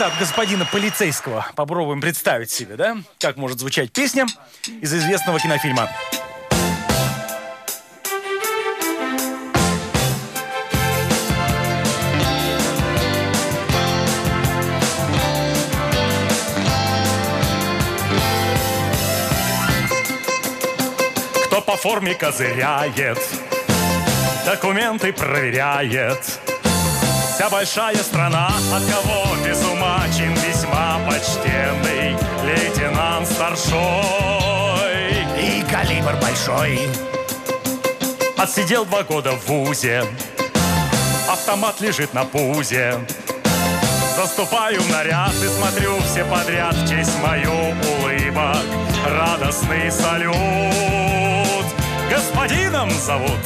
от господина полицейского. Попробуем представить себе, да? Как может звучать песня из известного кинофильма. Кто по форме козыряет, документы проверяет. Вся большая страна, от кого без ума чин весьма почтенный лейтенант старшой. И калибр большой. Отсидел 2 года в вузе, автомат лежит на пузе. Заступаю в наряд и смотрю все подряд в честь мою улыбок. Радостный салют. Господином зовут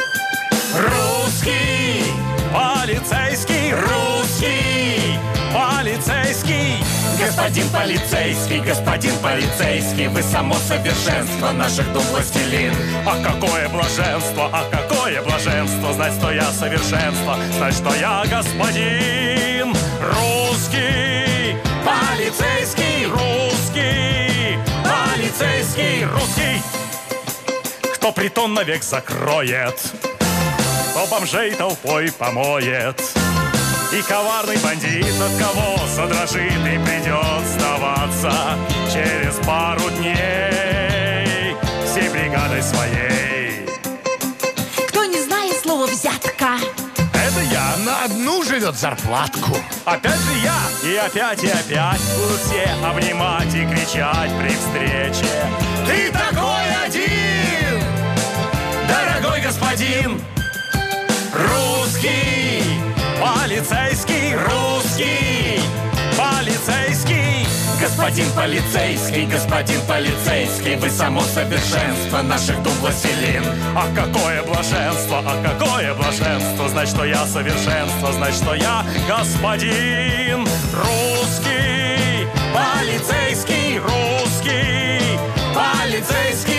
русский полицейский, русский полицейский. Господин полицейский, вы само совершенство наших дум властелин. А какое блаженство, знать, что я совершенство, знать, что я господин русский полицейский, русский полицейский, русский. Кто притон навек закроет, кто бомжей толпой помоет, и коварный бандит, от кого задрожит и придет сдаваться через пару дней всей бригадой своей. Кто не знает слова «взятка», это я. На одну живет зарплатку. Опять же я. И опять будут все обнимать и кричать при встрече: ты такой один, дорогой господин русский полицейский, русский полицейский. Господин полицейский, вы само совершенство наших дум властелин. А какое блаженство, знать, что я совершенство, знать, что я господин русский полицейский, русский полицейский.